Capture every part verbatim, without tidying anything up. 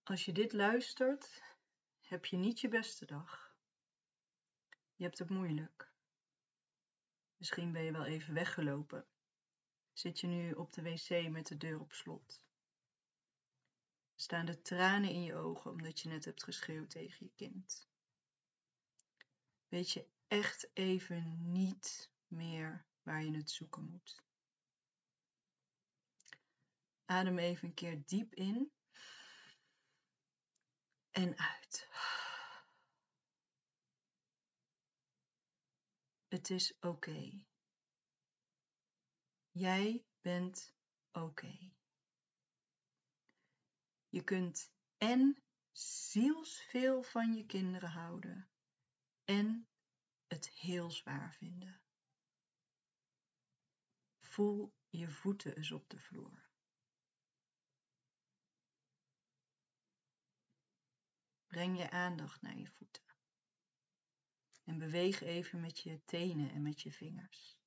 Als je dit luistert, heb je niet je beste dag. Je hebt het moeilijk. Misschien ben je wel even weggelopen. Zit je nu op de wc met de deur op slot? Staan de tranen in je ogen omdat je net hebt geschreeuwd tegen je kind? Weet je echt even niet meer waar je het zoeken moet? Adem even een keer diep in en uit. Het is oké. Jij bent oké. Je kunt en zielsveel van je kinderen houden en het heel zwaar vinden. Voel je voeten eens op de vloer. Breng je aandacht naar je voeten. En beweeg even met je tenen en met je vingers.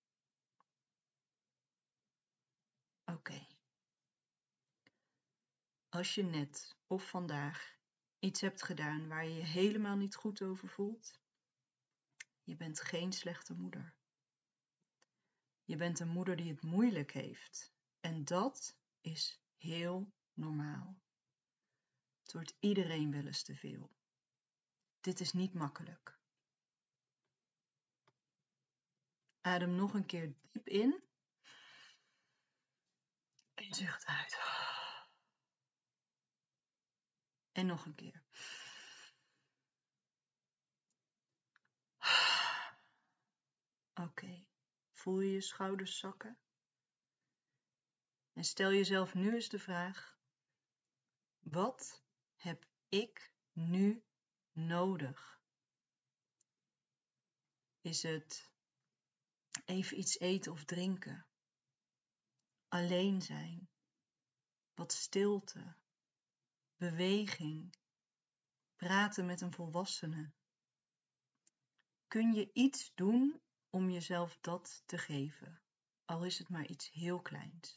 Oké. Okay. Als je net of vandaag iets hebt gedaan waar je je helemaal niet goed over voelt, je bent geen slechte moeder. Je bent een moeder die het moeilijk heeft. En dat is heel normaal. Het wordt iedereen wel eens te veel. Dit is niet makkelijk. Adem nog een keer diep in. En zucht uit. En nog een keer. Oké. Okay. Voel je je schouders zakken? En stel jezelf nu eens de vraag: wat heb ik nu nodig? Is het even iets eten of drinken? Alleen zijn? Wat stilte? Beweging? Praten met een volwassene? Kun je iets doen om jezelf dat te geven? Al is het maar iets heel kleins.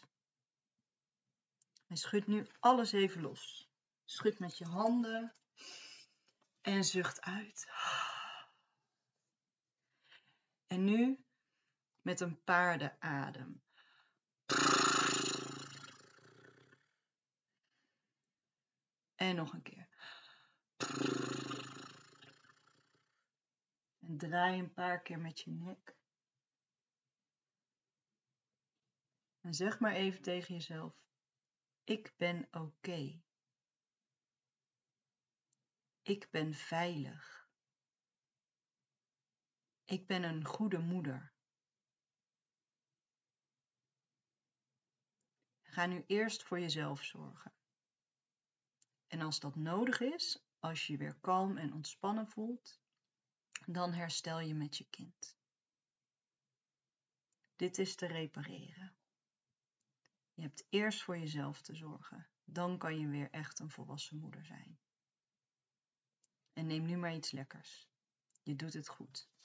En schud nu alles even los. Schud met je handen en zucht uit. En nu met een paardenadem. En nog een keer. En draai een paar keer met je nek. En zeg maar even tegen jezelf: ik ben oké. Okay. Ik ben veilig. Ik ben een goede moeder. Ga nu eerst voor jezelf zorgen. En als dat nodig is, als je je weer kalm en ontspannen voelt, dan herstel je met je kind. Dit is te repareren. Je hebt eerst voor jezelf te zorgen. Dan kan je weer echt een volwassen moeder zijn. En neem nu maar iets lekkers. Je doet het goed.